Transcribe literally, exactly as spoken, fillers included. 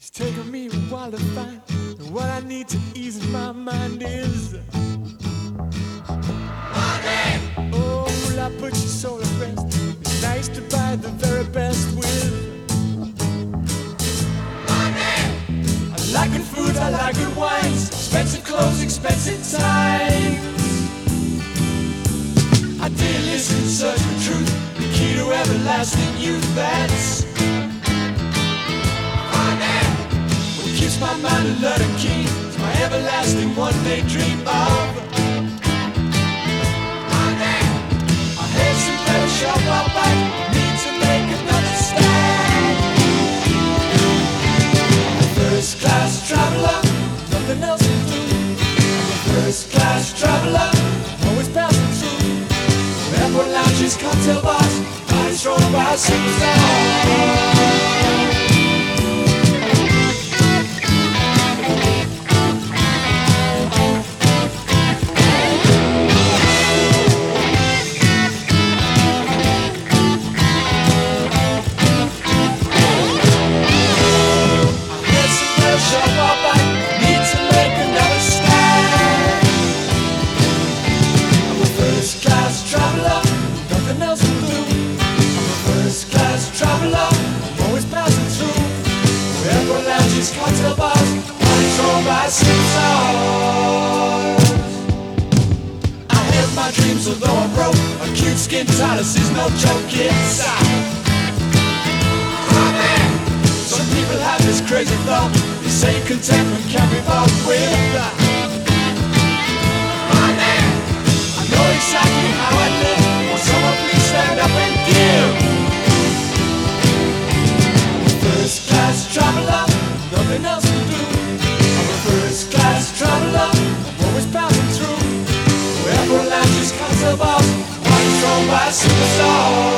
It's taken me a while to find that what I need to ease my mind is money. Oh, will I put your soul at rest? It's nice to buy the very best with money. I like good food, I like good wines, expensive clothes, expensive times. Idealists in search for truth, the key to everlasting youth. That's keeps my mind alert and keen to my everlasting one-day dream of money. I hate some better shop while back, need to make another stand. I'm a first-class traveler, nothing else will do. I'm a first-class traveler, always passing through airport lounges, cocktail bars, bodies thrown by superstars. Cocktail bars, controlled by superstars. I have my dreams, although I'm broke. Acute skin tightness is no joke, it's money. Some people have this crazy thought, they say contentment can be bought with money. I know exactly how I live. Will someone please stand up and give? First class traveler, nothing else will do. I'm a first-class traveler, I'm always passing through airport lounges, cocktail bars, controlled by superstars.